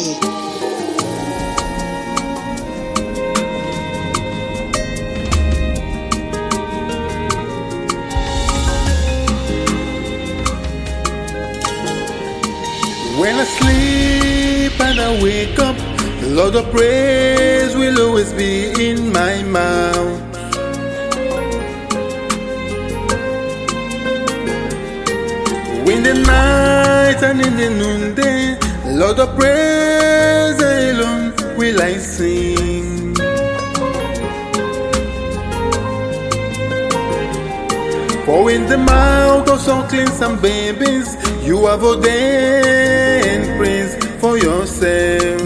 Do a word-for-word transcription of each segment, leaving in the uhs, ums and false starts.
When I sleep and I wake up, the Lord of praise will always be in my mouth. In the night and in the noonday, the Lord of praise alone will I sing. For in the mouth of sucklings and babies, you have ordained praise for yourself.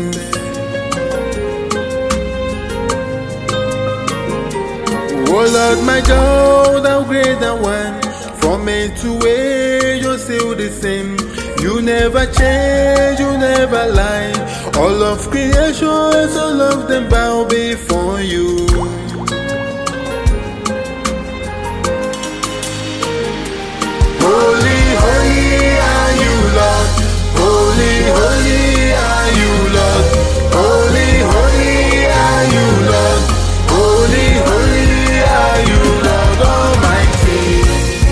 Oh Lord, my God, how great thou art. From A to A, you're still the same. You never change, you never lie. All of creation, all of them bow before you. Holy, holy are you, Lord. Holy, holy are you, Lord. Holy, holy are you, Lord. Holy, holy are you, Lord Almighty.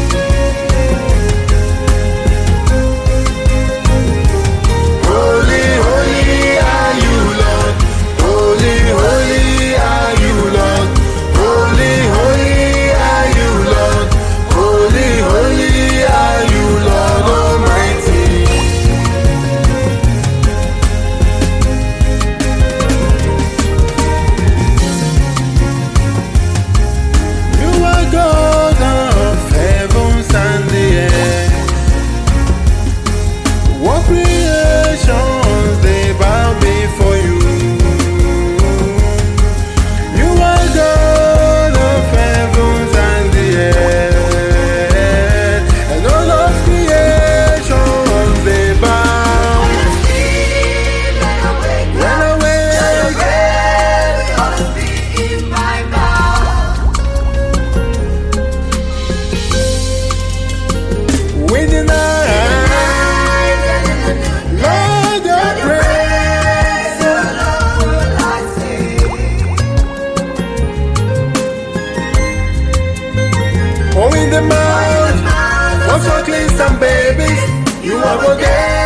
Holy, holy are you, Lord. Holy, holy are you, Lord. Holy, holy are you, Lord. Holy, holy are you, Lord Almighty. You are God of heavens and the earth. What creations they bow before you. You are God of heavens and the earth, and all of creation they bow. When I wake, when the night, Lord of praise, oh in the mouth of sucklings and babies, you are forget.